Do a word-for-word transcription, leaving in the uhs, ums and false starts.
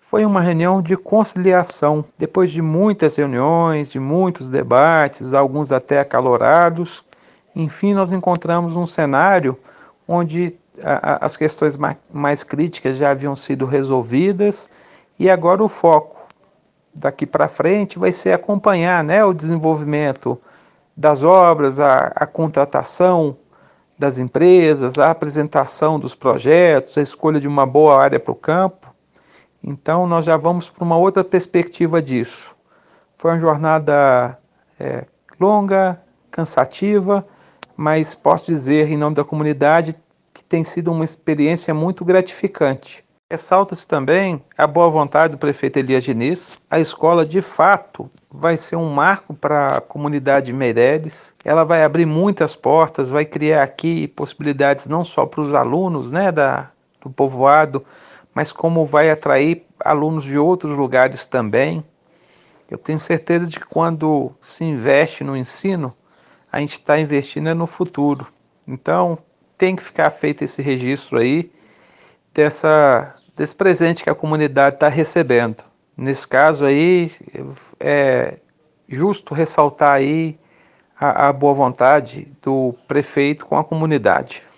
Foi uma reunião de conciliação. Depois de muitas reuniões, de muitos debates, alguns até acalorados, enfim, nós encontramos um cenário onde a, a, as questões ma mais críticas já haviam sido resolvidas e agora o foco daqui para frente vai ser acompanhar, né, o desenvolvimento das obras, a, a contratação das empresas, a apresentação dos projetos, a escolha de uma boa área para o campo. Então, nós já vamos para uma outra perspectiva disso. Foi uma jornada é, longa, cansativa, mas posso dizer, em nome da comunidade, que tem sido uma experiência muito gratificante. Ressalta-se também a boa vontade do prefeito Elias Diniz. A escola, de fato, vai ser um marco para a comunidade de Meireles. Ela vai abrir muitas portas, vai criar aqui possibilidades não só para os alunos, né, da, do povoado, mas como vai atrair alunos de outros lugares também. Eu tenho certeza de que quando se investe no ensino, a gente está investindo no futuro. Então, tem que ficar feito esse registro aí, dessa, desse presente que a comunidade está recebendo. Nesse caso aí, é justo ressaltar aí a, a boa vontade do prefeito com a comunidade.